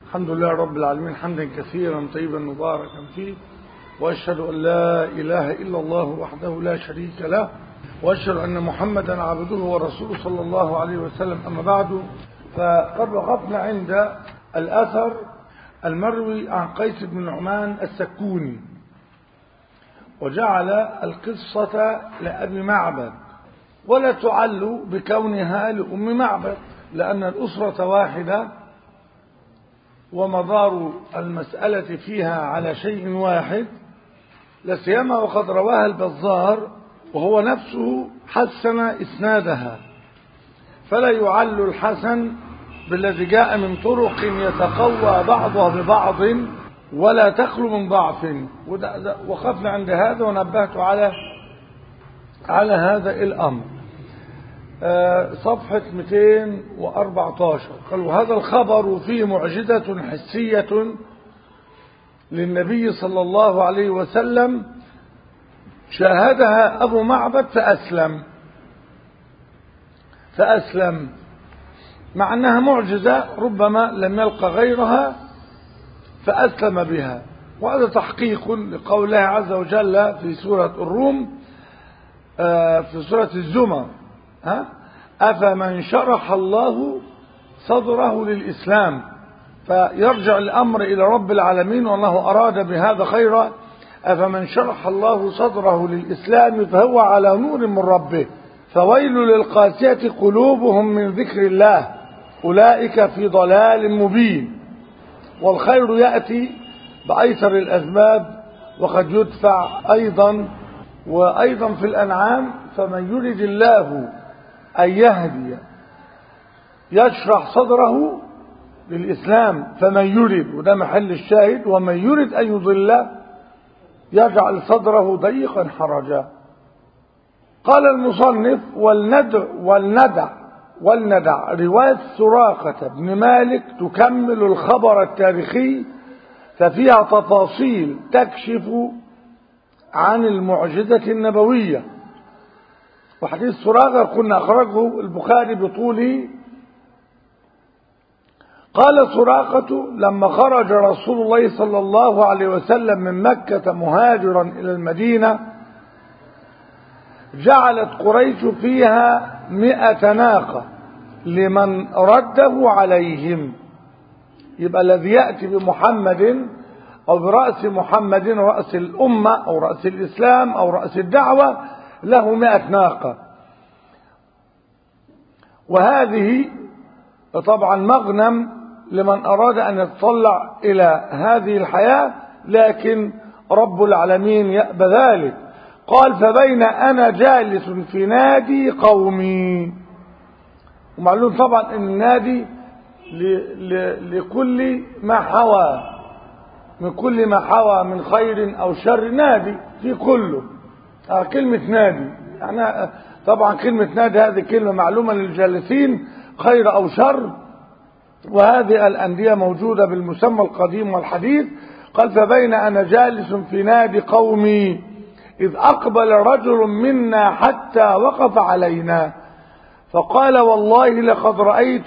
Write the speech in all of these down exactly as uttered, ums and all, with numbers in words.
الحمد لله رب العالمين حمدا كثيرا طيبا مباركا فيه، وأشهد أن لا إله إلا الله وحده لا شريك له، وأشهد أن محمدا عبده ورسوله صلى الله عليه وسلم. أما بعد، فقد وقفنا عند الأثر المروي عن قيس بن نعمان السكوني، وجعل القصة لأبي معبد، ولا تعل بكونها لأم معبد، لأن الأسرة واحدة ومدار المسألة فيها على شيء واحد، لسيما وقد رواها البزار وهو نفسه حسن إسنادها، فلا يعل الحسن بالذي جاء من طرق يتقوى بعضها ببعض ولا تخلو من ضعف. وقفنا عند هذا ونبهت على على هذا الأمر. صفحة مئتين وأربعة عشر قال: وهذا الخبر فيه معجزة حسية للنبي صلى الله عليه وسلم شاهدها أبو معبد فأسلم فأسلم مع أنها معجزة ربما لم يلقى غيرها فأسلم بها. وهذا تحقيق لقول الله عز وجل في سورة الروم في سورة الزمر: ها أفمن شرح الله صدره للإسلام. فيرجع الأمر إلى رب العالمين، والله أراد بهذا خيرا. أفمن شرح الله صدره للإسلام فهو على نور من ربه، فويل للقاسية قلوبهم من ذكر الله، أولئك في ضلال مبين. والخير يأتي بأيسر الأسباب، وقد يدفع أيضا. وأيضا في الأنعام: فمن يرد الله أن يهدي يشرح صدره للإسلام، فمن يرد، وده محل الشاهد، ومن يرد أن يضل يجعل صدره ضيقا حرجا. قال المصنف: والندع والندع والندع رواية سراقة بن مالك تكمل الخبر التاريخي، ففيها تفاصيل تكشف عن المعجزة النبوية. وحديث سراقة كنا أخرجه البخاري بطوله. قال سراقة: لما خرج رسول الله صلى الله عليه وسلم من مكة مهاجرا إلى المدينة، جعلت قريش فيها مئة ناقة لمن رده عليهم. يبقى الذي يأتي بمحمد أو برأس محمد، رأس الأمة أو رأس الإسلام أو رأس الدعوة، له مئة ناقة. وهذه طبعا مغنم لمن أراد أن يتطلع إلى هذه الحياة، لكن رب العالمين يأبى ذلك. قال: فبين أنا جالس في نادي قومي. ومعلوم طبعا أن النادي لكل ما حوى من كل ما حوى من خير أو شر، نادي في كله. آه كلمة نادي يعني طبعا كلمة نادي هذه كلمة معلومة للجالسين خير أو شر، وهذه الأندية موجودة بالمسمى القديم والحديث. قال: فبين أنا جالس في نادي قومي إذ أقبل رجل منا حتى وقف علينا، فقال: والله لقد رأيت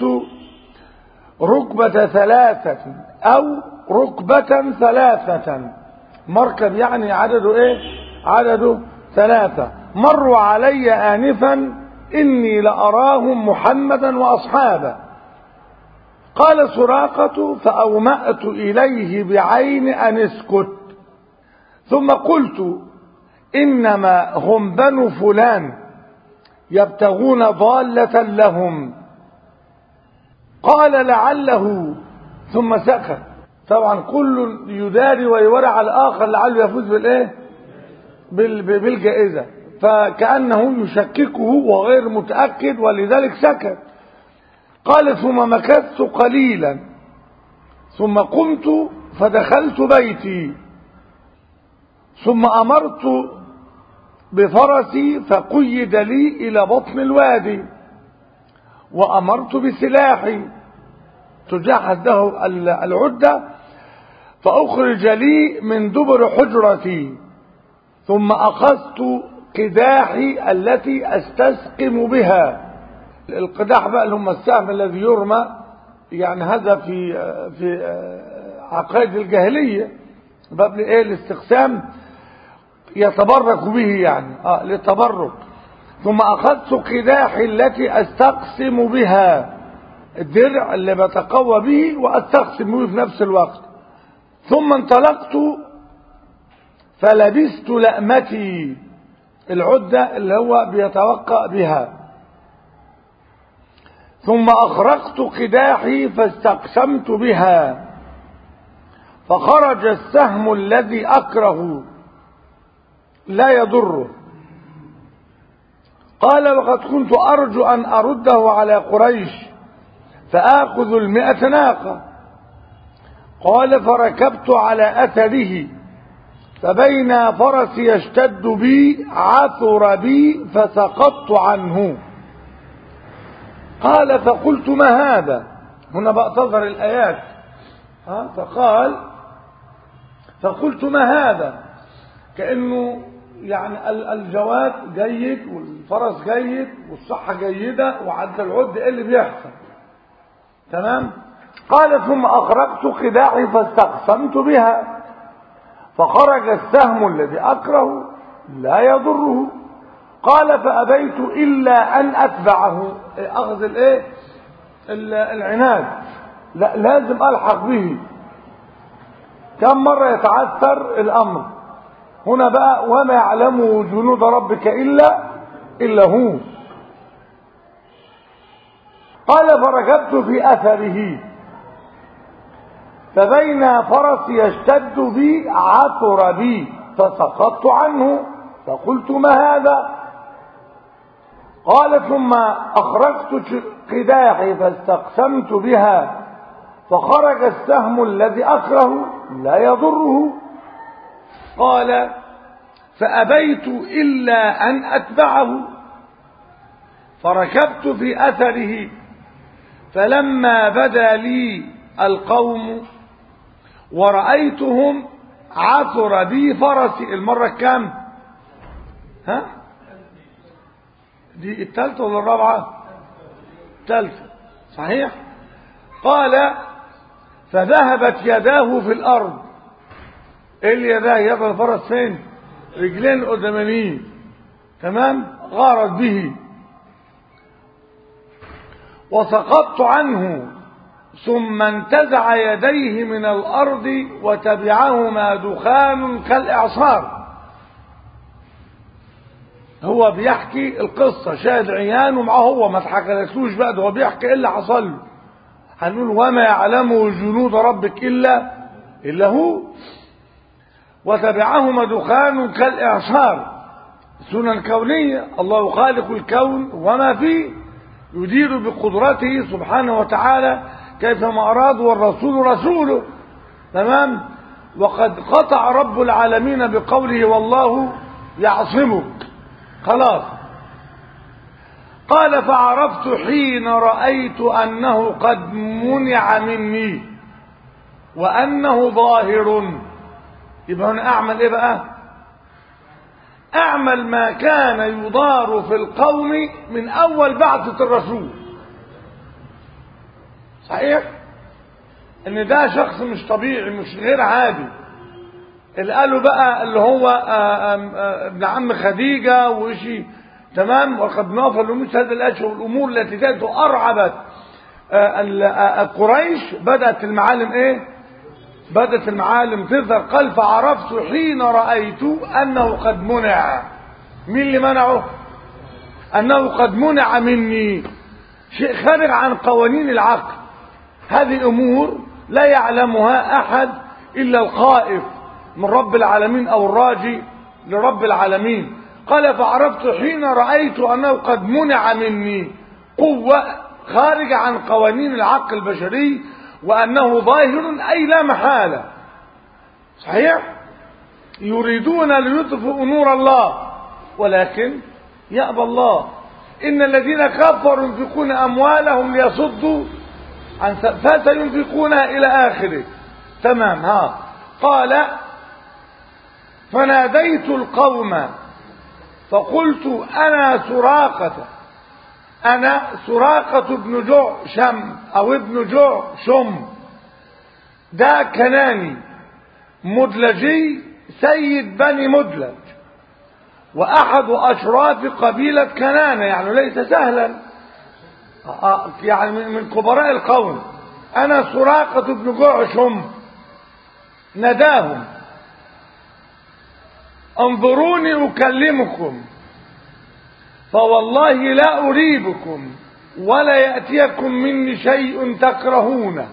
ركبة ثلاثة أو ركبة ثلاثة، مركب يعني عدده إيه؟ عدده ثلاثة، مروا علي آنفا إني لأراهم محمدا وأصحابه. قال سراقة: فأومأت إليه بعين أن اسكت، ثم قلت: إنما هم بنو فلان يبتغون ضالة لهم. قال: لعله، ثم سكت. طبعا كل يداري ويورع على الآخر لعله يفوز بالإيه؟ بالجائزة، فكأنه يشككه وغير متأكد، ولذلك سكت. قال: ثم مكثت قليلا ثم قمت فدخلت بيتي، ثم أمرت بفرسي فقيد لي إلى بطن الوادي، وأمرت بسلاحي تجهز له العدة، فأخرج لي من دبر حجرتي، ثم أخذت قداحي التي أستسقم بها. القداح بقى اللي هم السهم الذي يرمى يعني هذا في في عقائد الجاهلية، باب ايه الاستقسام يتبرك به يعني اه للتبرك. ثم اخذت قداحي التي استقسم بها، الدرع اللي بتقوى به واستقسم به في نفس الوقت. ثم انطلقت فلبست لأمتي، العدة اللي هو بيتوقع بها. ثم أخرقت قداحي فاستقسمت بها، فخرج السهم الذي أكره لا يضره. قال وقد كنت أرجو أن أرده على قريش فآخذ المئة ناقة. قال فركبت على أثره، فبين فرسي يشتد بي عثر بي فسقطت عنه. قال فقلت ما هذا؟ هنا بقى تظهر الآيات. ها فقال فقلت ما هذا؟ كأنه يعني الجواد جيد والفرس جيد والصحة جيدة وعد العد، ايه اللي بيحصل؟ تمام. قال ثم أخرجت قداحي فاستقسمت بها، فخرج السهم الذي أكره لا يضره. قال فأبيت إلا أن أتبعه، أخذ الايه العناد، لا لازم ألحق به. كم مرة يتعثر الأمر هنا بقى، وما يعلم جنود ربك إلا إلا هو. قال فركبت في أثره، فبين فرسي يشتد بي عثر بي فسقطت عنه. فقلت ما هذا؟ قال ثم أخرجت قداحي فاستقسمت بها، فخرج السهم الذي أكره لا يضره. قال فأبيت إلا أن أتبعه، فركبت في أثره، فلما بدا لي القوم ورأيتهم عثر بي فرسي. المرة كام؟ ها دي الثالثة ولا الرابعة؟ الثالثة صحيح. قال فذهبت يداه في الأرض. ايه اللي يداه؟ يد الفرس فين؟ رجلين قدامانيين. تمام. غارت به وسقطت عنه، ثم انتزع يديه من الأرض وتبعهما دخان كالإعصار. هو بيحكي القصة، شاهد عيان ومعه هو، ما تحكلتلوش بقى، ده هو بيحكي ايه اللي حصل له. هنقول وما يعلمه جنود ربك إلا إلا هو. وتبعهما دخان كالإعصار، سنن كونية، الله خالق الكون وما فيه، يدير بقدرته سبحانه وتعالى كيفما أراد، والرسول رسوله. تمام. وقد قطع رب العالمين بقوله والله يعصمك، خلاص. قال فعرفت حين رأيت أنه قد منع مني وأنه ظاهر. يبقى هنا أعمل إيه بقى؟ أعمل ما كان يضار في القوم من أول بعثة الرسول. صحيح ان ده شخص مش طبيعي، مش غير عادي. اللي قالوا بقى اللي هو ابن عم خديجة وشي. تمام. وقد نافل لمثل هذه الاشياء والامور التي كانت ارعبت قريش. بدأت المعالم ايه؟ بدأت المعالم تظهر. قال فعرفت حين رأيت انه قد منع. مين اللي منعه؟ انه قد منع مني، شيء خارج عن قوانين العقل. هذه امور لا يعلمها احد الا الخائف من رب العالمين او الراجي لرب العالمين. قال فعرفت حين رأيت انه قد منع مني قوة خارجة عن قوانين العقل البشري، وانه ظاهر اي لا محالة. صحيح. يريدون ليطفئوا نور الله ولكن يأبى الله. ان الذين كفروا ينفقون اموالهم ليصدوا عن فسينفقونها الى اخره. تمام. ها قال فناديت القوم فقلت انا سراقة أنا سراقة بن جعشم أو ابن جعشم، ده كناني مدلجي سيد بني مدلج، وأحد أشراف قبيلة كنانة، يعني ليس سهلا، يعني من كبراء القوم. أنا سراقة بن جعشم نداهم انظروني أكلمكم، فوالله لا أريبكم ولا يأتيكم مني شيء تكرهونه.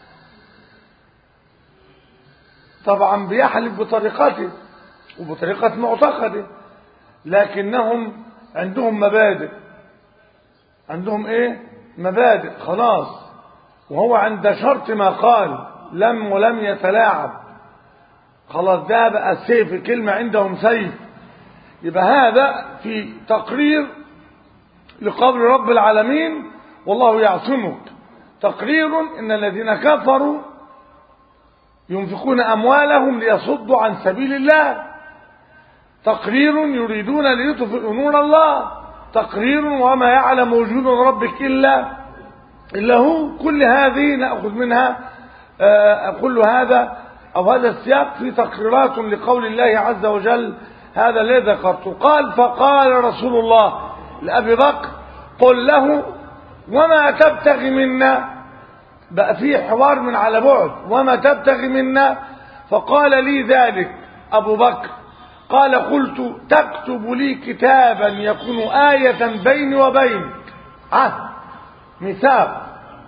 طبعا بيحلف بطريقته وبطريقة معتقده، لكنهم عندهم مبادئ، عندهم ايه مبادئ خلاص، وهو عند شرط ما قال لم ولم يتلاعب، خلاص ده بقى السيف، كلمة عندهم سيف. يبقى هذا في تقرير لقول رب العالمين والله يعصمك، تقرير ان الذين كفروا ينفقون اموالهم ليصدوا عن سبيل الله، تقرير يريدون ليطفئوا نور الله، تقرير وما يعلم وجود ربك الا الا هو. كل هذه ناخذ منها آه كل هذا او هذا السياق في تقريرات لقول الله عز وجل هذا الذي ذكرته. قال فقال رسول الله لأبي بكر قل له وما تبتغي منا، بقى فيه حوار من على بعد، وما تبتغي منا، فقال لي ذلك أبو بكر، قال قلت تكتب لي كتابا يكون آية بيني وبينك، عهد ميثاق،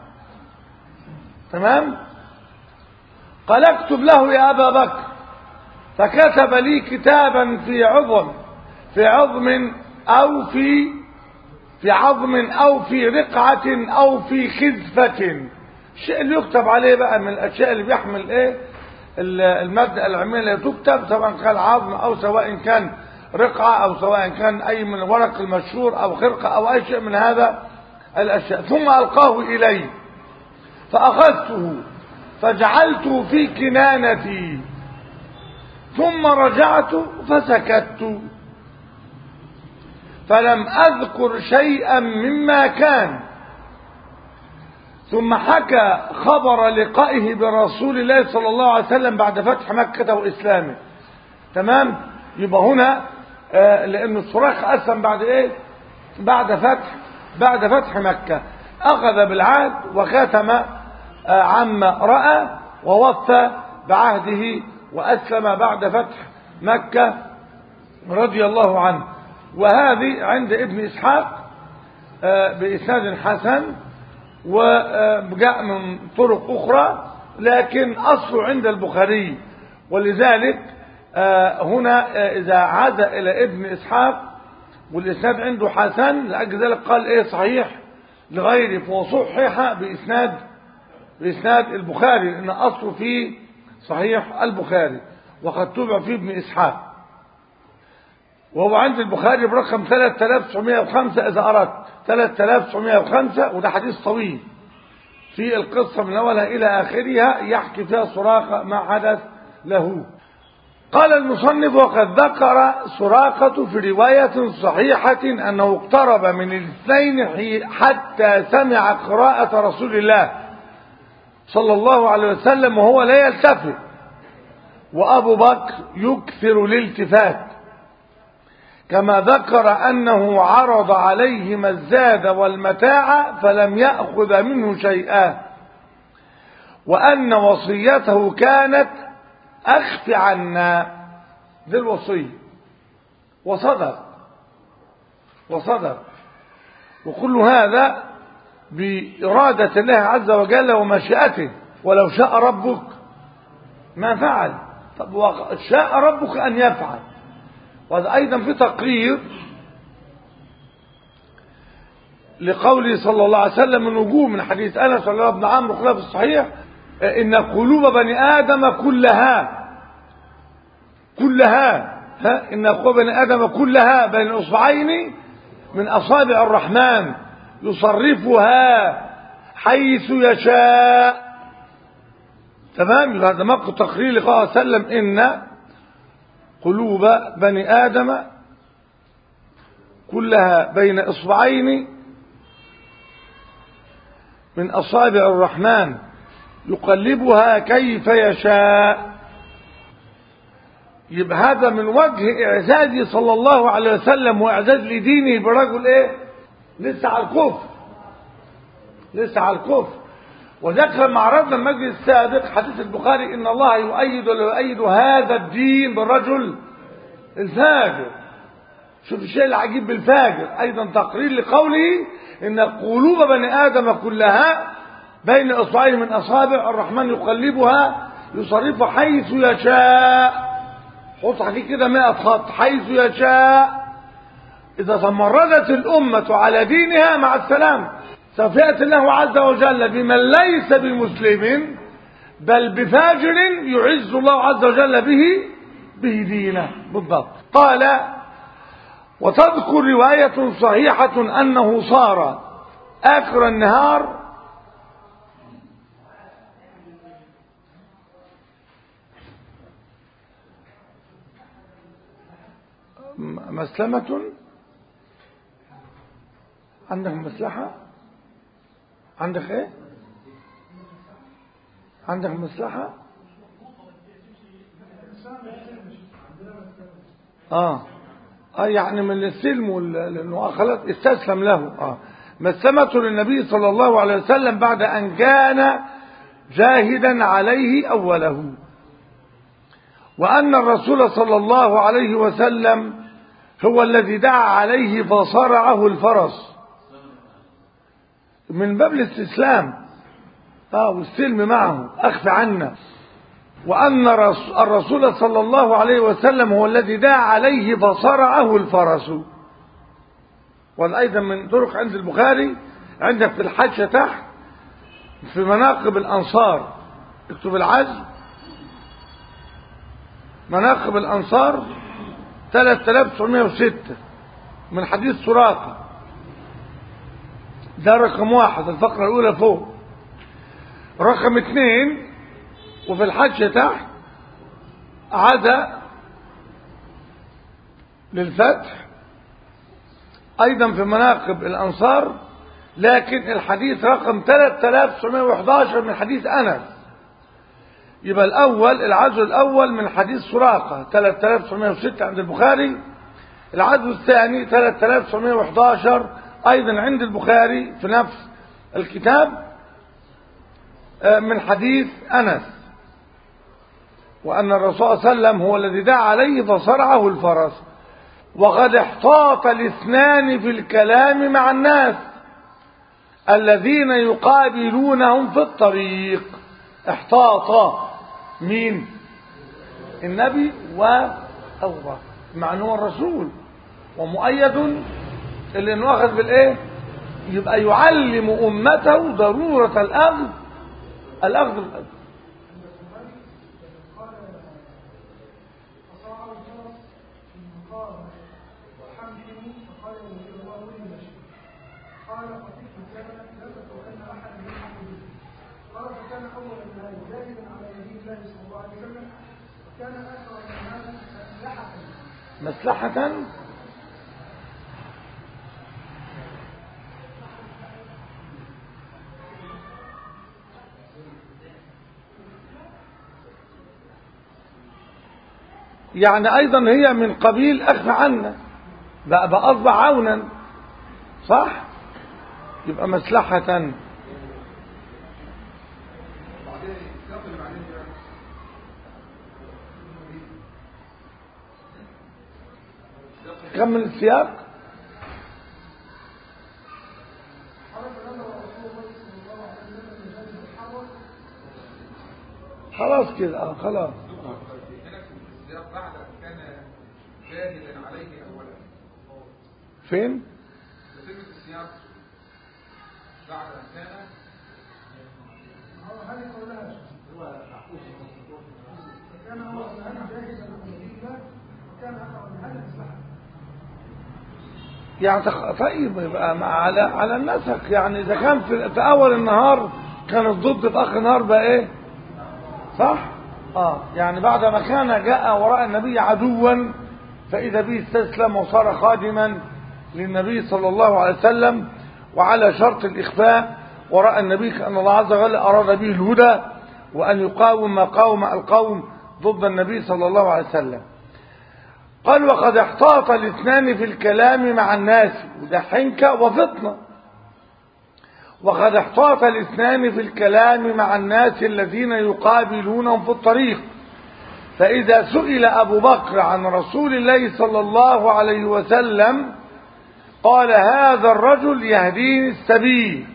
تمام؟ قال اكتب له يا أبا بكر، فكتب لي كتابا في عظم في عظم أو في في عظم أو في رقعة أو في خزفة، الشيء اللي يكتب عليه بقى من الأشياء اللي بيحمل إيه المادة العلمية اللي تكتب، سواء كان عظم أو سواء كان رقعة أو سواء كان أي من الورق المشهور أو خرقة أو أي شيء من هذا الأشياء، ثم ألقاه إلي فأخذته فجعلته في كنانتي، ثم رجعت فسكت فلم أذكر شيئا مما كان. ثم حكى خبر لقائه برسول الله صلى الله عليه وسلم بعد فتح مكة وإسلامه، تمام؟ يبقى هنا آه لأن الصراخ أسلم بعد إيه؟ بعد فتح بعد فتح مكة، أخذ بالعهد وختم آه عما رأى ووفى بعهده وأسلم بعد فتح مكة رضي الله عنه. وهذه عند ابن إسحاق بإسناد حسن، وجاء من طرق أخرى، لكن أصله عند البخاري، ولذلك هنا إذا عاد إلى ابن إسحاق والإسناد عنده حسن لأجل ذلك قال إيه صحيح لغيره، فهو صحيح بإسناد بإسناد البخاري، لأن أصله في صحيح البخاري وقد تبع فيه ابن إسحاق، وهو عند البخاري برقم ثلاثة آلاف وتسعمائة وخمسة إذا أردت، ثلاثة آلاف وتسعمائة وخمسة، وده حديث طويل في القصة من أولها إلى آخرها يحكي فيها سراقة ما حدث له. قال المصنف وقد ذكر سراقة في رواية صحيحة أنه اقترب من الاثنين حتى سمع قراءة رسول الله صلى الله عليه وسلم وهو لا يلتفت، وأبو بكر يكثر الالتفات، كما ذكر أنه عرض عليهما الزاد والمتاع فلم يأخذ منه شيئا، وأن وصيته كانت أخف عنا، ذي الوصية وصدر وصدر وكل هذا بإرادة الله عز وجل ومشيئته، ولو شاء ربك ما فعل، طب شاء ربك أن يفعل. وهذا أيضا في تقرير لقوله صلى الله عليه وسلم من وجوه من حديث أنس صلى الله بن عمرو خلاف الصحيح إن قلوب بني آدم كلها كلها ها إن قلوب بني آدم كلها بين أصبعين من أصابع الرحمن يصرفها حيث يشاء، تمام؟ هذا موقع تقرير لقوله صلى الله عليه وسلم إن قلوب بني آدم كلها بين إصبعين من أصابع الرحمن يقلبها كيف يشاء. يبقى هذا من وجه إعزازه صلى الله عليه وسلم وإعزاز لدينه برجل إيه؟ لسه على الكفر، لسه على الكفر. وذكر مع عرضنا المجلس السابق حديث البخاري إن الله يؤيد ولا يؤيد هذا الدين بالرجل الفاجر. شوف الشيء العجيب بالفاجر، أيضا تقرير لقوله إن قلوب بني آدم كلها بين إصبعين من أصابع الرحمن يقلبها يصرفها حيث يشاء. حط عليه كده مئة خط، حيث يشاء. إذا تمردت الأمة على دينها مع السلام سوف يأتي الله عز وجل بمن ليس بمسلم بل بفاجر يعز الله عز وجل به به دينه. بالضبط. قال وتذكر رواية صحيحة أنه صار آخر النهار مسلمة. عندك مسلحة؟ عندك ايه؟ عندك مسلحة؟ اه اه يعني من السلم لانه خلاص استسلم له. اه مسلمة للنبي صلى الله عليه وسلم بعد ان كان جاهدا عليه اوله، وان الرسول صلى الله عليه وسلم هو الذي دعا عليه فصرعه الفرس من باب الاستسلام اه والسلم معه اخف عنا. وأن الرسول صلى الله عليه وسلم هو الذي دعا عليه فصرعه الفرس. والأيضا من طرق عند البخاري عندك في الحاشية تحت في مناقب الأنصار اكتب العزم مناقب الأنصار ثلاثة آلاف وتسعمائة وستة من حديث سراقة. ده رقم واحد الفقرة الأولى فوق. رقم اثنين وفي الحاشية تحت عدا للفتح أيضا في مناقب الأنصار، لكن الحديث رقم ثلاثة آلاف وتسعمائة وأحد عشر من حديث أنس. يبقى الأول العزو الأول من حديث سراقة ثلاثة آلاف وتسعمائة وستة عند البخاري. العزو الثاني ثلاثة آلاف وتسعمائة وأحد عشر أيضا عند البخاري في نفس الكتاب من حديث أنس. وأن الرسول صلى الله عليه وسلم هو الذي دعا عليه فصرعه الفرس. وقد احتاط الاثنان في الكلام مع الناس الذين يقابلونهم في الطريق. احتاط مين؟ النبي وأبو بكر مع أنه الرسول ومؤيد اللي انه اخذ بالايه يبقى يعلم امته ضرورة الاخذ الاخذ بالأخذ. مسلحة يعني ايضا هي من قبيل اخفى عنا بقى بأصبع عونا صح يبقى مسلحة. كمل السياق. خلاص كده اه خلاص. فين؟ بعد كان هو هذه كلها هو كان هو جاهزا للمدينة وكان أقرب هذا المصلحة يعني تخ... طيب يبقى مع على على النسق يعني إذا كان في... في أول النهار كان الضد في آخر النهار بقى إيه صح؟ آه يعني بعد ما كان جاء وراء النبي عدوا فإذا به استسلم وصار خادما للنبي صلى الله عليه وسلم وعلى شرط الإخفاء وراء النبي كأن الله عز وجل أراد به الهدى وأن يقاوم ما قاوم القوم ضد النبي صلى الله عليه وسلم. قال وقد احتاط الاثنان في الكلام مع الناس، وده حنكة وفطنة. وقد احتاط الاثنان في الكلام مع الناس الذين يقابلونهم في الطريق، فإذا سئل أبو بكر عن رسول الله صلى الله عليه وسلم قال هذا الرجل يهديني السبيل،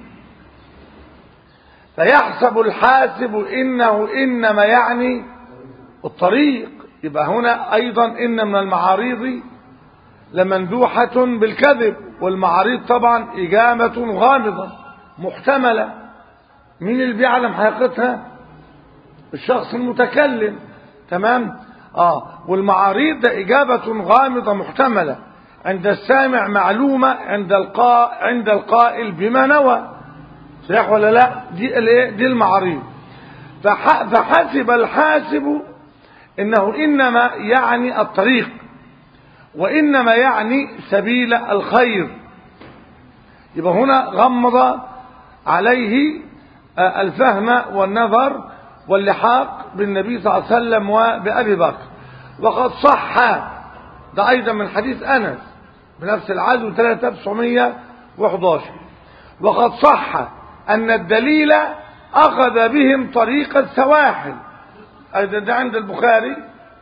فيحسب الحاسب إنه إنما يعني الطريق. يبقى هنا أيضا إن من المعاريض لمندوحة بالكذب، والمعاريض طبعا إجابة غامضة محتملة، مين اللي بيعلم حقيقتها؟ الشخص المتكلم. تمام. آه والمعاريض ده إجابة غامضة محتملة، عند السامع معلومة، عند القائل عند القائل بما نوى. صحيح ولا لا؟ دي الايه؟ دي المعاريض. فحسب الحاسب انه انما يعني الطريق، وانما يعني سبيل الخير. يبقى هنا غمض عليه الفهم والنظر واللحاق بالنبي صلى الله عليه وسلم وبأبي بكر. وقد صح، ده ايضا من حديث انس بنفس العزو ثلاثة آلاف وتسعمائة وأحد عشر، وقد صح ان الدليل اخذ بهم طريق السواحل، ايضا ده عند البخاري.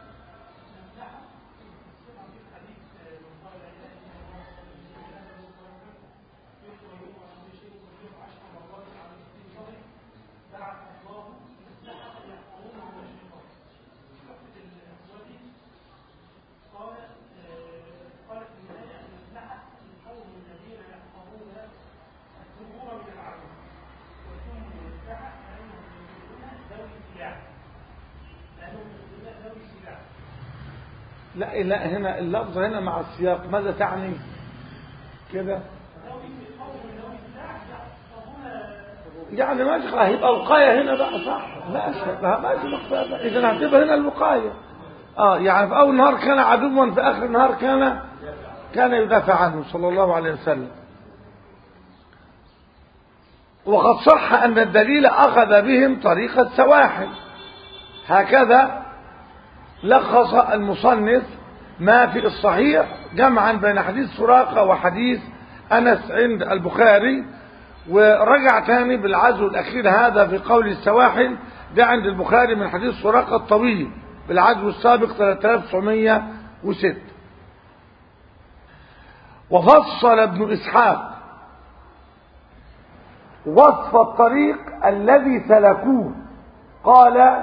لا لا هنا اللفظ هنا مع السياق ماذا تعني كده؟ يعني ماشي، هيبقى وقاية هنا بقى صح؟ ماشي ماشي، إذا هتبقى هنا الوقاية. اه يعني في أول نهار كان عدوا، في آخر النهار كان كان يدافع عنه صلى الله عليه وسلم. وقد صح أن الدليل أخذ بهم طريق السواحل. هكذا لخص المصنف ما في الصحيح جمعا بين حديث سراقة وحديث أنس عند البخاري، ورجع تاني بالعزو الأخير هذا في قول السواحل ده عند البخاري من حديث سراقة الطويل بالعزو السابق ثلاثة آلاف وتسعمائة وستة. وفصل ابن إسحاق وصف الطريق الذي سلكوه، قال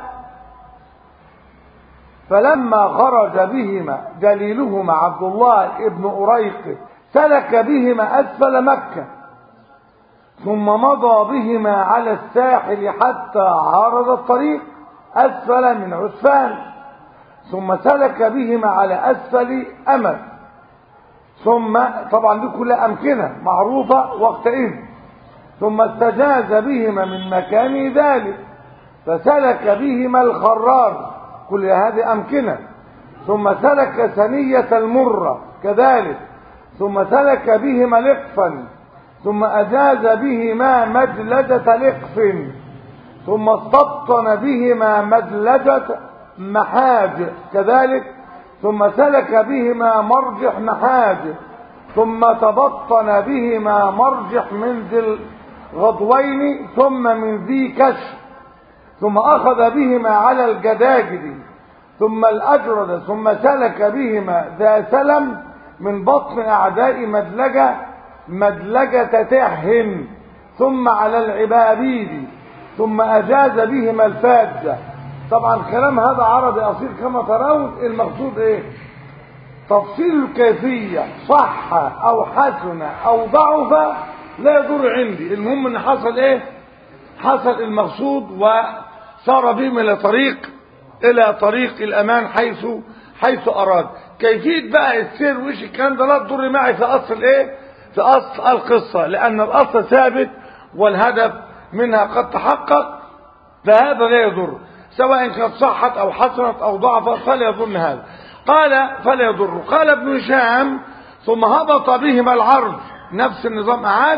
فلما خرج بهما دليلهما عبد الله ابن أريق سلك بهما أسفل مكة، ثم مضى بهما على الساحل حتى عارض الطريق أسفل من عسفان، ثم سلك بهما على أسفل أمد، ثم طبعا دي كلها أمكنة معروفة وقتئذ، ثم استجاز بهما من مكان ذلك فسلك بهما الخرار، كل هذه أمكنة، ثم سلك ثنية المرة كذلك، ثم سلك بهما لقفا، ثم أجاز بهما مدلجة لقف، ثم استبطن بهما مدلجة محاج كذلك، ثم سلك بهما مرجح محاج، ثم تبطن بهما مرجح من ذي الغضوين، ثم من ذي كشف، ثم أخذ بهما على الجداجد، ثم الأجرد، ثم سلك بهما ذا سلم من بطن أعداء مدلجة مدلجة تهن، ثم على العبابيد، ثم أجاز بهما الفاجة. طبعا كلام هذا عربي أصيل كما ترون. المقصود إيه؟ تفصيل الكيفية صح أو حسن أو ضعف لا يضر عندي، المهم ان حصل ايه؟ حصل المقصود وصار بهم الى طريق الى طريق الامان حيث حيث اراد. كيفية بقى السير وش الكلام ده لا تضر معي في اصل ايه؟ في اصل القصة، لان الاصل ثابت والهدف منها قد تحقق، فهذا لا يضر سواء كانت صحت او حسنت او ضعفت فلا يضر هذا. قال فلا يضر. قال ابن هشام ثم هبط بهم العرض، نفس النظام أعاد،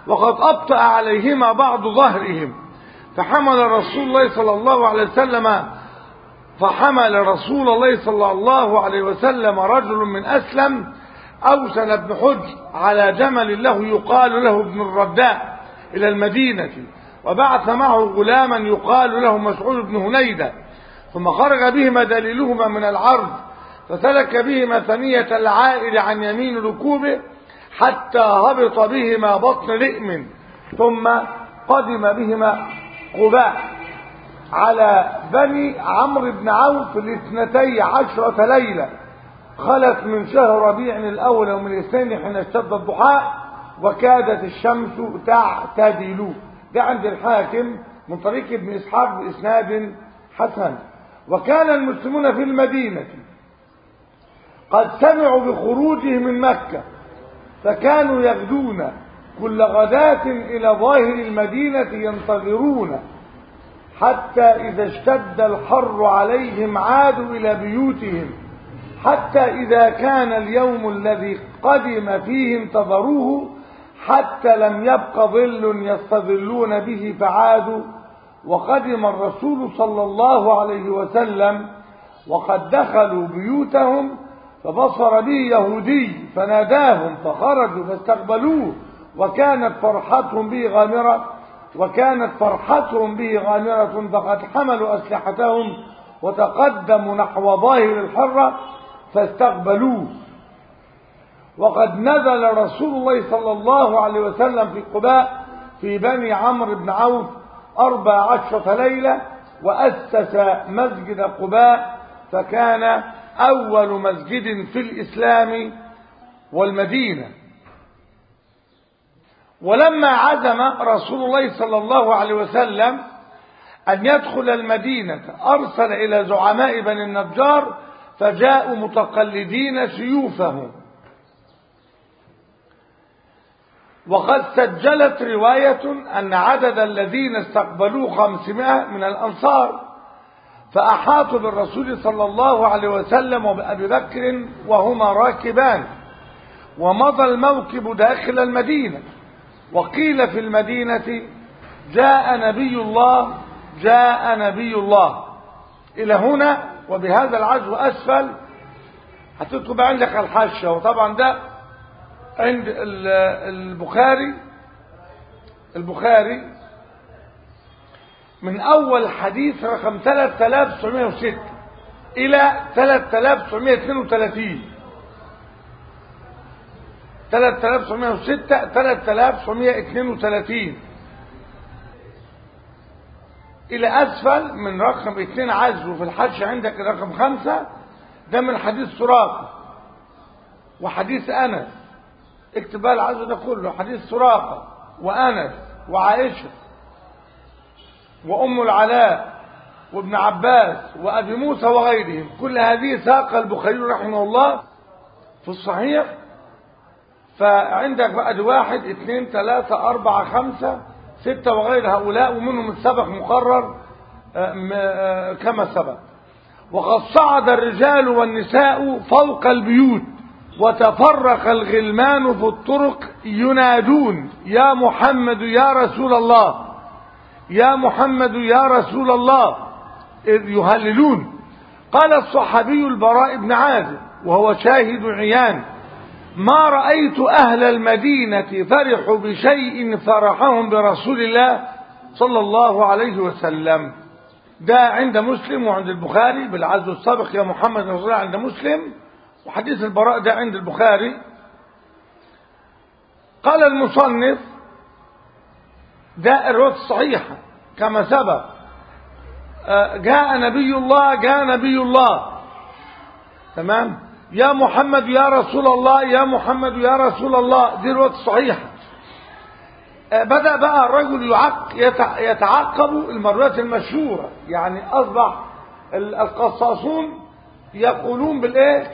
وقد أبطأ عليهما بعض ظهرهم، فحمل رسول الله صلى الله عليه وسلم فحمل رسول الله صلى الله عليه وسلم رجل من أسلم أوسن بن حجر على جمل له يقال له ابن الرداء إلى المدينة، وبعث معه غلاما يقال له مسعود بن هنيدة، ثم خرج بهما دليلهما من العرض، فسلك بهما ثنية العائل عن يمين ركوبه حتى هبط بهما بطن لئم، ثم قدم بهما قباء على بني عمرو بن عوف لاثنتي عشرة ليلة، خلت من شهر ربيع الأول ومن الاثنين حين اشتد الضحى وكادت الشمس تعتدل. ده عند الحاكم من طريق ابن إسحاق بإسناد حسن. وكان المسلمون في المدينة قد سمعوا بخروجه من مكة، فكانوا يغدون كل غداة إلى ظاهر المدينة ينتظرون، حتى إذا اشتد الحر عليهم عادوا إلى بيوتهم، حتى إذا كان اليوم الذي قدم فيه انتظروه حتى لم يبق ظل يستظلون به فعادوا. وقدم الرسول صلى الله عليه وسلم وقد دخلوا بيوتهم، فبصر به يهودي فناداهم فخرجوا فاستقبلوه، وكانت فرحتهم به غامرة وكانت فرحتهم به غامرة فقد حملوا أسلحتهم وتقدموا نحو ظاهر الحرة فاستقبلوه. وقد نزل رسول الله صلى الله عليه وسلم في قباء في بني عمرو بن عوف أربع عشرة ليلة، وأسس مسجد قباء، فكان أول مسجد في الإسلام والمدينة. ولما عزم رسول الله صلى الله عليه وسلم أن يدخل المدينة أرسل إلى زعماء بني النجار، فجاءوا متقلدين سيوفهم. وقد سجلت رواية أن عدد الذين استقبلوه خمسمائة من الأنصار، فأحاطوا بالرسول صلى الله عليه وسلم وبأبي بكر وهما راكبان، ومضى الموكب داخل المدينة. وقيل في المدينة جاء نبي الله جاء نبي الله إلى هنا. وبهذا العزو أسفل هتكتب عندك الحاشية، وطبعا ده عند البخاري البخاري من أول حديث رقم ثلاثة آلاف وتسعمائة وستة إلى ثلاثة آلاف وتسعمائة واثنين وثلاثين ثلاثة آلاف وتسعمائة وستة ثلاثة آلاف وتسعمائة واثنين وثلاثين إلى أسفل من رقم اثنين عزو في الحاشية عندك رقم خمسة، ده من حديث سراقة وحديث أنس. اكتب بقى العزو ده كله، حديث سراقة وأنس وعائشة وأم العلاء وابن عباس وأبي موسى وغيرهم. كل هذه ساق البخاري رحمه الله في الصحيح. فعندك بقى دي واحد اثنين ثلاثة أربعة خمسة ستة وغير هؤلاء، ومنهم السبق مقرر كما سبق. وقد صعد الرجال والنساء فوق البيوت، وتفرق الغلمان في الطرق ينادون يا محمد يا رسول الله يا محمد يا رسول الله، إذ يهللون. قال الصحابي البراء بن عازب وهو شاهد عيان: ما رأيت أهل المدينة فرحوا بشيء فرحهم برسول الله صلى الله عليه وسلم. ده عند مسلم وعند البخاري بالعزو السابق يا محمد رسول الله عند مسلم، وحديث البراء ده عند البخاري. قال المصنف ده الرواية الصحيحة كما سبق: جاء نبي الله جاء نبي الله تمام، يا محمد يا رسول الله يا محمد يا رسول الله، دي الرواية الصحيحة. بدأ بقى الرجل يعق يتعقب المرويات المشهورة، يعني أصبح القصاصون يقولون بالإيه،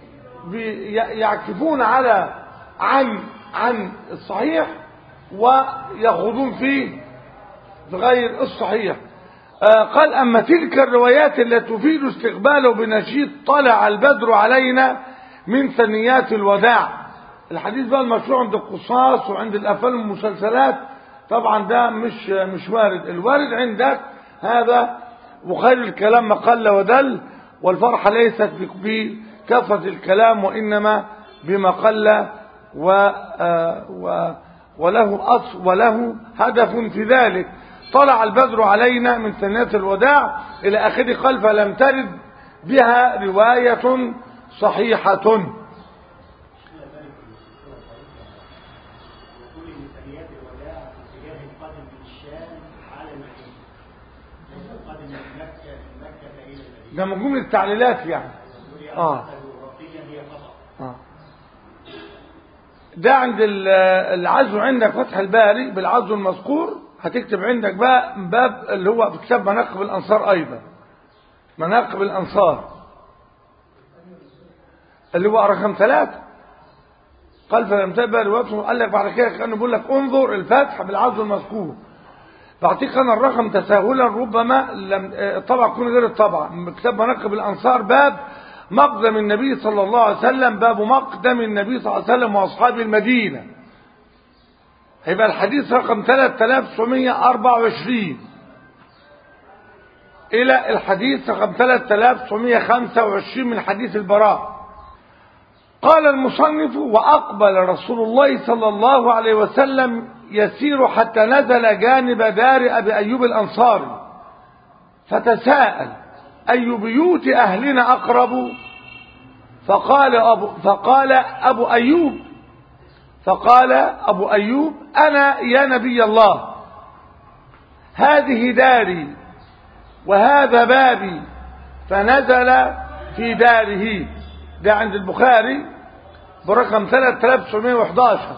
يعكفون على عن عن الصحيح ويخوضون فيه بغير الصحيح. قال: أما تلك الروايات التي تفيد استقباله بنشيد طلع البدر علينا من ثنيات الوداع، الحديث بقى المشروع عند القصاص وعند الافلام والمسلسلات طبعا ده مش مش وارد. الوارد عندك هذا وخير الكلام ما قل ودل، والفرحة ليست بكثرة الكلام وإنما بما قل و و وله أصل وله هدف في ذلك. طلع البدر علينا من ثنيات الوداع إلى آخره قال فلم ترد بها رواية صحيحة. ده من جملة التعليلات يعني. آه. آه. ده عند العزو عندك فتح الباري بالعزو المذكور هتكتب عندك بقى باب اللي هو في كتاب مناقب الأنصار أيضا، مناقب الأنصار اللي هو رقم ثلاثة. قال فلم تبقى روايته، قال لك بعد كده كأنه بيقول لك انظر الفتح بالعزو المذكور. بعطيك انا الرقم تساهلا ربما لم الطبع يكون غير الطبع. كتاب مناقب الانصار باب مقدم النبي صلى الله عليه وسلم، باب مقدم النبي صلى الله عليه وسلم واصحاب المدينه. هيبقى الحديث رقم ثلاثة آلاف وتسعمائة وأربعة وعشرين الى الحديث رقم ثلاثة آلاف وتسعمائة وخمسة وعشرين من حديث البراء. قال المصنف واقبل رسول الله صلى الله عليه وسلم يسير حتى نزل جانب دار أبي أيوب الأنصاري فتساءل أي بيوت أهلنا أقرب؟ فقال أبو, فقال أبو أيوب فقال أبو أيوب أنا يا نبي الله، هذه داري وهذا بابي. فنزل في داره. ده عند البخاري برقم ثلاثة آلاف وتسعمائة وأحد عشر.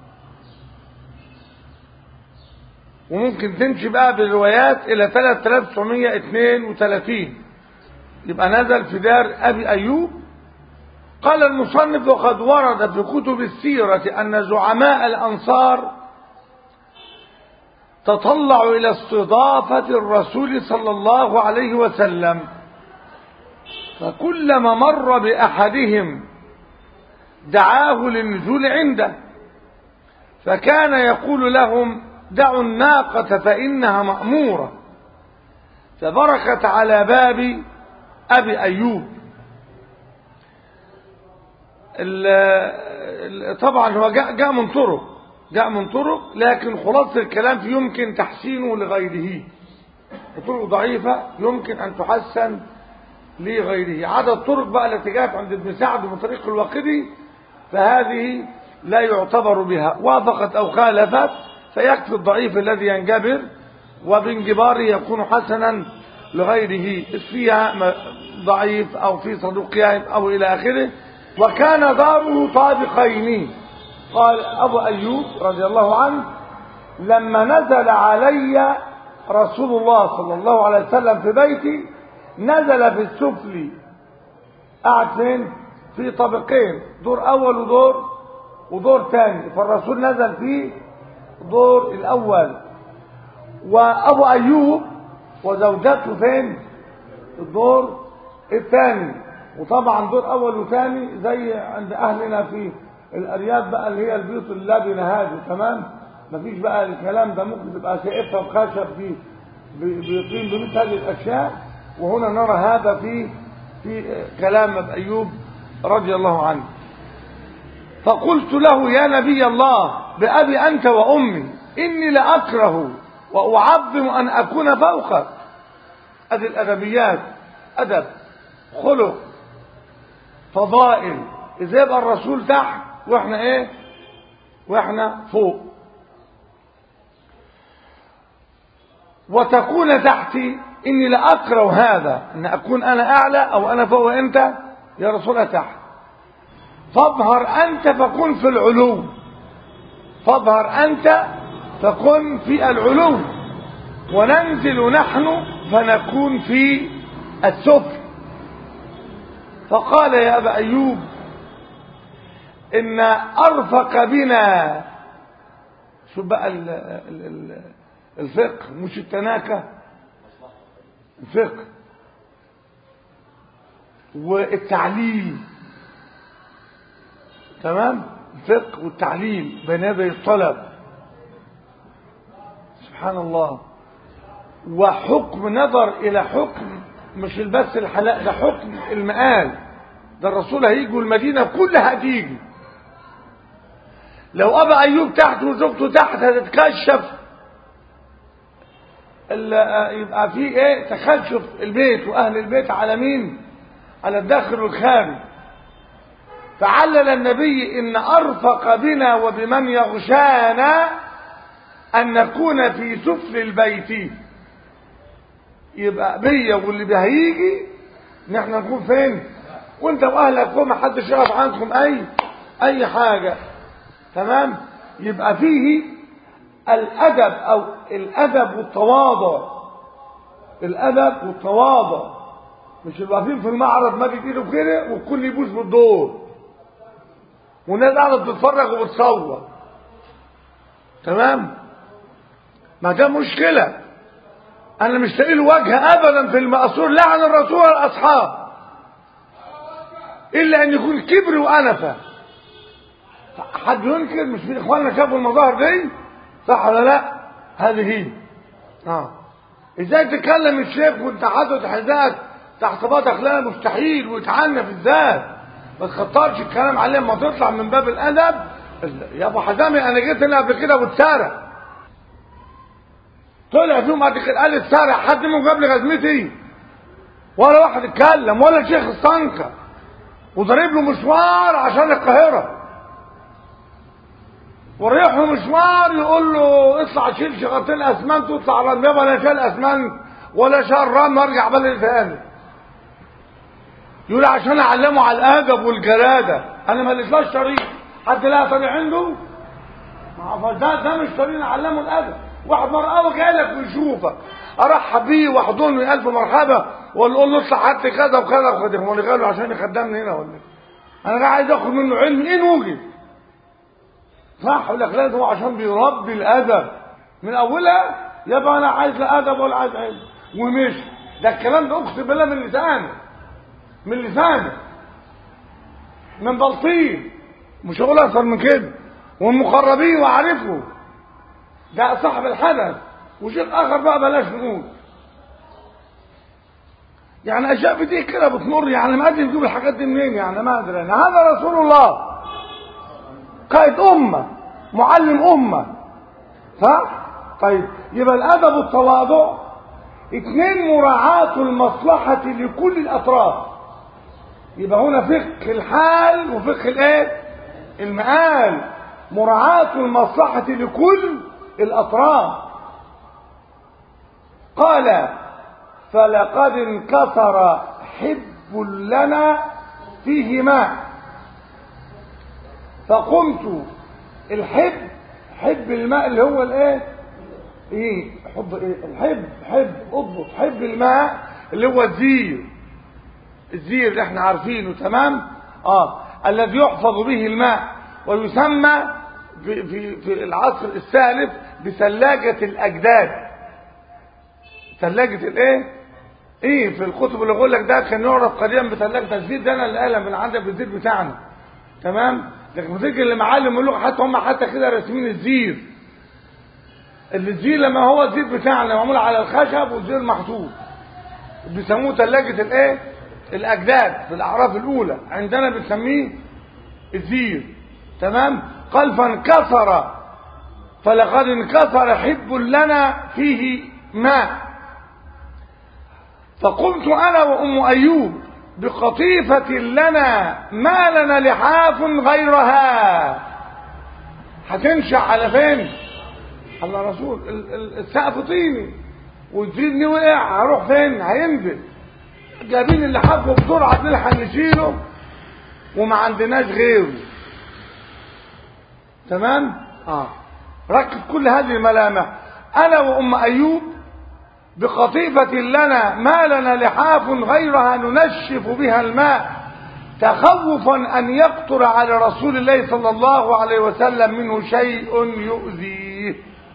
وممكن تمشي بقى بالروايات الى ثلاثة آلاف وتسعمائة واثنين وثلاثين يبقى نزل في دار ابي ايوب. قال المصنف وقد ورد في كتب السيرة ان زعماء الانصار تطلعوا الى استضافة الرسول صلى الله عليه وسلم، فكلما مر باحدهم دعاه للنزول عنده، فكان يقول لهم دعوا الناقة فإنها مأمورة، فبركت على باب أبي أيوب. طبعا هو جاء, جاء من طرق جاء من طرق لكن خلاصة الكلام في يمكن تحسينه لغيره. طرق ضعيفة يمكن أن تحسن لغيره. عدد طرق بقى التي جاءت عند ابن سعد من طريق الواقدي فهذه لا يعتبر بها، وافقت أو خالفت فيكفي الضعيف الذي ينجبر وبانجباره يكون حسنا لغيره، فيها ضعيف أو في صدوق أو إلى آخره. وكان داره طابقين. قال أبو أيوب رضي الله عنه لما نزل علي رسول الله صلى الله عليه وسلم في بيتي نزل في السفلي. قعد فين؟ في طابقين، دور أول ودور ودور ثاني، فالرسول نزل فيه دور الأول، وأبو أيوب وزوجته فين؟ الدور الثاني. وطبعا دور أول وثاني زي عند أهلنا في الأرياف بقى اللي هي البيوت اللبنة هذه، تمام؟ مفيش بقى الكلام ده، ممكن تبقى شقتها بخشب في بيقيم بمثل هذه الأشياء. وهنا نرى هذا في في كلام أبو أيوب رضي الله عنه. فقلت له يا نبي الله بأبي أنت وأمي إني لأكره وأعظم أن أكون فوقك. هذه الأدبيات، أدب، خلق، فضائل. إذا يبقى الرسول تحت وإحنا إيه؟ وإحنا فوق. وتكون تحتي إني لأكره هذا، أن أكون أنا أعلى أو أنا فوق وأنت يا رسول الله تحت. فاظهر أنت فكن في العلو، فاظهر أنت فكن في العلو، وننزل نحن فنكون في السفل. فقال يا أبا أيوب إن أرفق بنا، شو بقى الفقه مش التناكة، الفقه والتعليل، تمام؟ الفقه والتعليل بين يدي الطلب. سبحان الله. وحكم نظر الى حكم مش البس الحلال، ده حكم المآل. ده الرسول هيجي المدينة كلها هتيجي. لو ابا ايوب تحت وزوجته تحت هتتكشف، يبقى في ايه تخشف البيت واهل البيت على مين؟ على الداخل والخارج. فعلل النبي ان ارفق بنا وبمن يغشانا ان نكون في سفل البيت. يبقى بيا واللي بهيجي نحن نكون فين؟ وانت واهلك وما حدش يعرف عنكم اي اي حاجه. تمام. يبقى فيه الادب او الادب والتواضع. الادب والتواضع، مش الواقفين في المعرض مادد ايده كده والكل يبوس بالدور والناس قاعده بتتفرج وبتصور. تمام. ما ده مشكله. انا مش لاقي له وجه ابدا في المأثور لعن الرسول والاصحاب الا ان يكون كبر وانفه. حد ينكر؟ مش في اخواننا شافوا المظاهر دي صح ولا لا؟ هذه هي. اه ازاي تكلم الشيخ وانت حاطط حذاءك تحت باطك؟ لا مستحيل. ويتعنى في الذات، ما تخطرش الكلام عليه لما تطلع من باب الادب. يا ابو حزامي انا جيت هنا قبل كده واتسارع، طلع فيهم قد كده قال اتسارع، حد منهم جاب لي غزمتي ولا واحد اتكلم ولا الشيخ استنكر وضرب له مشوار عشان القاهره وريح له مشوار يقول له اطلع شيل شغلتين اسمنت واطلع رمل. يابا لا شال اسمنت ولا شال رمل وارجع بلد ثاني. يقول عشان اعلمه على الادب والجلاده. انا ما لقيتلاش طريق. حد لها طريق عنده؟ ما ده ده مش طريق نعلمه الادب. واحد مرقاوي جاي لك ويشوفك ارحب بيه واحضنه الف مرحبا ولا اقول له اطلع هات كذا وكذا وكذا. هو اللي قال له عشان يخدمني هنا ولا ايه؟ انا عايز اخد منه علم ايه وجد صح ولا لا؟ هو عشان بيربي الادب من اولها. يبقى انا عايز لا ادب ولا عايز علم ومش ده الكلام ده اقسم بالله من لسانه من لسانه من بلطيم، مش هقول اكثر من كده. والمقربين واعرفه ده صاحب الحدث. وشيء اخر بقى بلاش نقول يعني اشياء بدي كده بتمر. يعني ما ادري نجيب الحاجات دي منين يعني ما ادري. يعني هذا رسول الله قائد امه معلم امه صح. طيب يبقى الادب والتواضع. اثنين مراعاة المصلحة لكل الاطراف. يبقى هنا فقه الحال وفقه الايه المآل. مراعاة المصلحة لكل الاطراف. قال فلقد انكسر حب لنا فيه ماء فقمت. الحب حب الماء اللي هو الايه ايه حب ايه الحب حب اضبط حب الماء اللي هو الزير. الزير اللي احنا عارفينه. تمام. اه الذي يحفظ به الماء ويسمى في, في, في العصر السالف بثلاجة الاجداد. ثلاجة الايه ايه في الكتب اللي اقول لك ده كان يعرف قديما بثلاجة الزيت. ده انا اللي قالها من عندك بالزيت بتاعنا. تمام. لكن الفكر اللي معلم يقول لك حتى هم حتى كده راسمين الزير. الزير لما هو الزيت بتاعنا معمول على الخشب والزير محطوط بيسموه ثلاجة الايه الاجداد. في الاعراف الاولى عندنا بنسميه الزير. تمام. قال فانكسر فلقد انكسر حب لنا فيه ماء فقمت انا وام ايوب بقطيفة لنا ما لنا لحاف غيرها. هتنشأ على فين؟ على رسول السقف طيني والزيني وقع هروح فين؟ هينزل. جايبين اللي حافه بسرعة نلحق نشيله وما عندناش غيره. تمام. اه ركز كل هذه الملامح. انا وام ايوب بقطيفة لنا ما لنا لحاف غيرها ننشف بها الماء تخوفا ان يقطر على رسول الله صلى الله عليه وسلم منه شيء يؤذيه.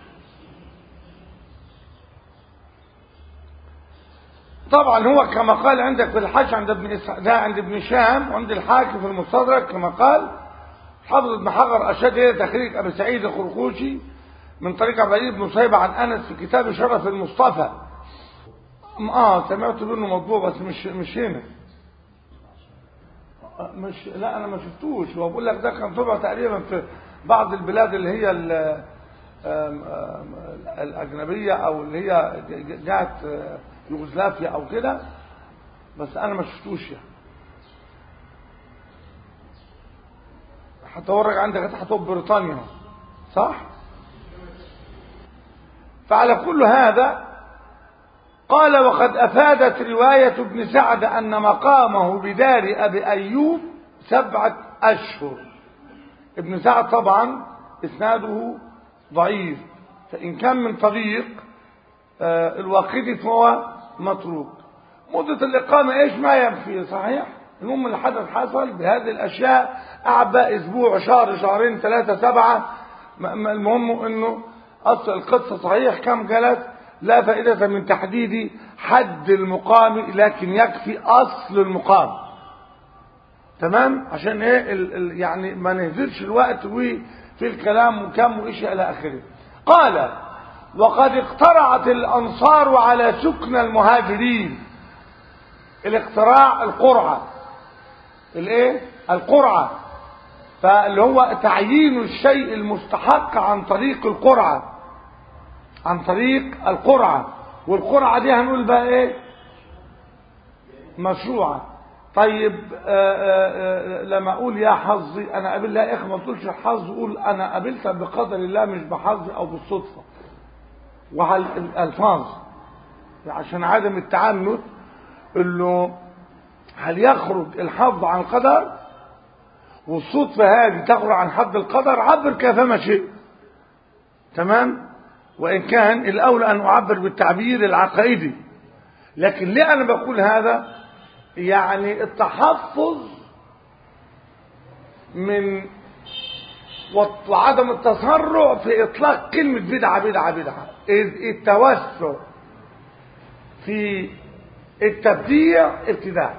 طبعا هو كما قال عندك في الحج عند ابن ده عند ابن شام وعند الحاكم في المستدرك كما قال حافظ ابن حجر أشاد إلى تخريج أبي سعيد الخرقوشي من طريق عبد العزيز بن صهيب عن أنس في كتاب شرف المصطفى. اه سمعت منه موضوع بس مش مش هنا، مش لا انا ما شفتوش. هو بقول لك ده كان طبع تقريبا في بعض البلاد اللي هي الاجنبيه او اللي هي جات يوغوسلافيا او كده، بس انا ما شفتوش يعني. هتورج عندك هتحطه بريطانيا صح. فعلى كل هذا قال وقد أفادت رواية ابن سعد أن مقامه بدار أبي أيوب سبعة أشهر. ابن سعد طبعا إسناده ضعيف، فإن كان من طريق آه الواقدي فهو متروك. مدة الإقامة إيش ما ينفي صحيح. المهم الحدث حصل بهذه الأشياء، أعبى أسبوع شهر شهرين ثلاثة سبعة، المهم أنه أصل القصة صحيح كم جلس لا فائدة من تحديد حد المقام، لكن يكفي أصل المقام. تمام عشان ايه ال ال يعني ما نهزرش الوقت وفي الكلام وكم وإيش إلى آخره. قال وقد اقترعت الأنصار على سكن المهاجرين. الاقتراع القرعة، الايه القرعة، فاللي هو تعيين الشيء المستحق عن طريق القرعة، عن طريق القرعة. والقرعة دي هنقول بقى ايه مشروعة. طيب آآ آآ لما اقول يا حظي انا قابل لا اخي ما تقولش الحظ، قول انا قابلتها بقدر الله مش بحظي او بالصدفة. وهل الالفاظ عشان عدم التعنت انه هل يخرج الحظ عن القدر والصدفة هذه تخرج عن حد القدر، عبر كيفما شئت. تمام. وإن كان الأولى أن أعبر بالتعبير العقائدي، لكن ليه أنا بقول هذا؟ يعني التحفظ من وعدم التسرع في إطلاق كلمة بدعة بدعة بدعة، التوسع في التبديع ابتداع.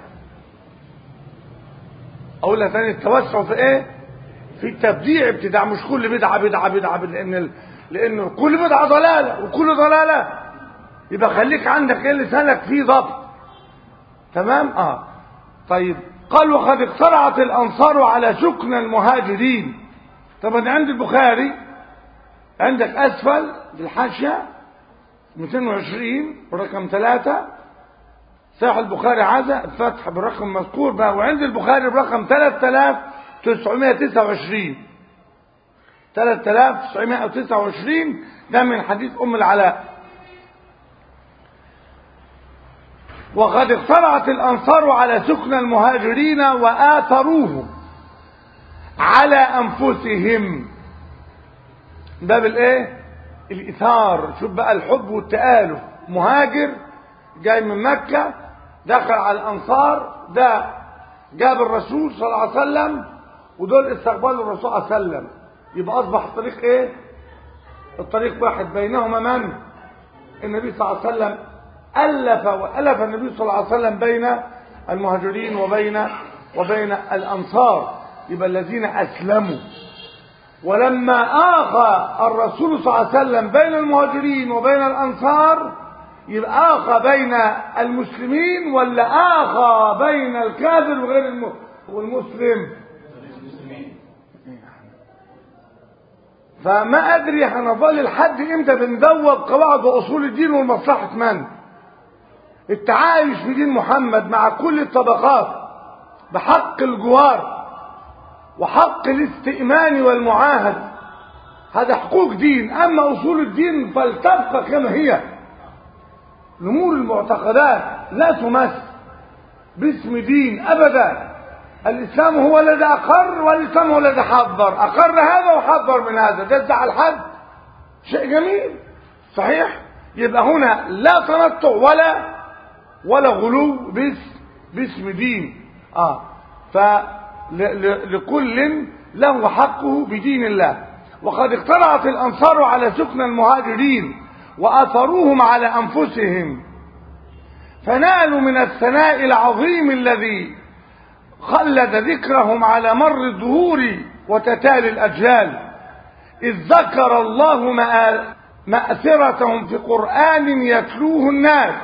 أقولها ثاني، التوسع في إيه؟ في التبديع ابتداع، مش كل بدعة بدعة بدعة، لأن لأنه كل بدعة ضلالة وكل ضلالة يبقى خليك عندك ايه لسانك فيه ضبط. تمام. اه طيب قال وقد اقترعت الأنصار على سكن المهاجرين. طبعا عند البخاري عندك أسفل بالحاشية مئتين وعشرين رقم ثلاثة، صحيح البخاري عزا الفتح بالرقم مذكور بقى، وعند البخاري برقم ثلاثة آلاف وتسعمائة وتسعة وعشرين ثلاثة آلاف وتسعمائة وتسعة وعشرين، ده من حديث أم العلاء. وقد اقترعت الأنصار على سكن المهاجرين وآثروهم على أنفسهم. ده بالإيه؟ الإثار. شوف بقى الحب والتآلف. مهاجر جاي من مكة دخل على الأنصار، ده جاب الرسول صلى الله عليه وسلم ودول استقبلوا الرسول صلى الله عليه وسلم، يبقى أصبح الطريق إيه؟ الطريق واحد، بينهما من؟ النبي صلى الله عليه وسلم. ألف وألف النبي صلى الله عليه وسلم بين المهاجرين وبين وبين الأنصار، يبقى الذين أسلموا. ولما آخى الرسول صلى الله عليه وسلم بين المهاجرين وبين الأنصار، يبقى آخى بين المسلمين ولا آخى بين الكافر وغير والمسلم؟ فما أدري هنظل لحد إمتى بندور قواعد وأصول الدين والمصلحة من؟ التعايش في دين محمد مع كل الطبقات بحق الجوار وحق الاستئمان والمعاهد، هذا حقوق دين. أما أصول الدين فلتبقى كما هي. الأمور المعتقدات لا تمس باسم دين أبدا. الإسلام هو الذي أقر والإسلام هو الذي حضر، أقر هذا وحضر من هذا، تدعى الحد شيء جميل صحيح. يبقى هنا لا تنطع ولا ولا غلو باسم باسم دين. اه فلكل له حقه بدين الله. وقد اقترعت الأنصار على سكن المهاجرين وآثروهم على أنفسهم، فنالوا من الثناء العظيم الذي خلد ذكرهم على مر الدهور وتتالي الأجيال، إذ ذكر الله مأثرتهم في قرآن يتلوه الناس،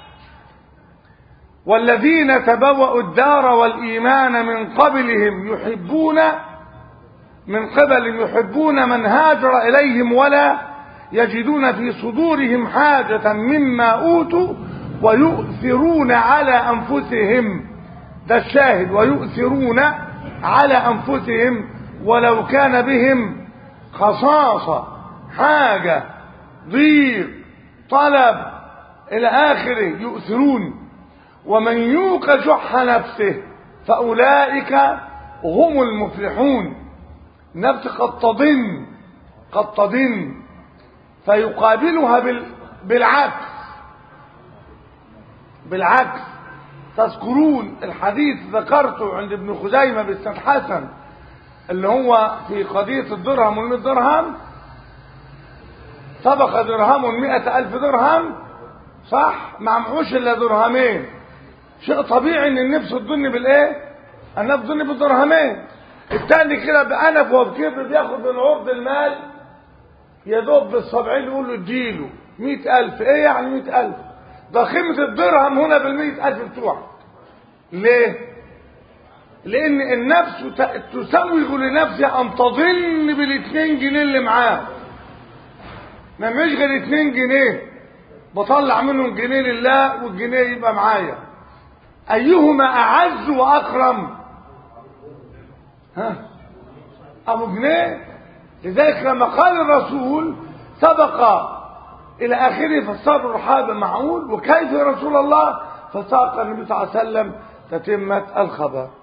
والذين تبوأوا الدار والإيمان من قبلهم يحبون من قبل يحبون من هاجر إليهم ولا يجدون في صدورهم حاجة مما أوتوا ويؤثرون على أنفسهم. ده الشاهد، ويؤثرون على أنفسهم ولو كان بهم خصاصة، حاجة، ضيق، طلب إلى آخره، يؤثرون. ومن يوق شح نفسه فأولئك هم المفلحون. نفس قد تضن قد تضن فيقابلها بالعكس بالعكس. تذكرون الحديث ذكرته عند ابن خزيمة بإسناد حسن اللي هو في قضية الدرهم والمئة درهم، سبق درهم مئة ألف درهم، صح؟ ما معهوش إلا درهمين. شيء طبيعي إن النفس تظن بالإيه؟ النفس تظن بالدرهمين. الثاني كده بأنف وبكبر بياخد من عرض المال يدوب بالسبعين، يقول له اديله مئة ألف. إيه يعني مئة ألف؟ ده قيمة الدرهم هنا بالمئة ألف بتوعك. ليه؟ لأن النفس تسوغ لنفسها أن تظن بالاثنين جنيه اللي معاه. ما مش غير اتنين جنيه بطلع منهم جنيه لله والجنيه يبقى معايا. أيهما أعز وأكرم؟ ها؟ أبو جنيه. لذلك لما قال الرسول سبق إلى آخره فالصبر رحاب معقول، وكيف يا رسول الله؟ فساق النبي صلى الله عليه وسلم تتمة الخبر.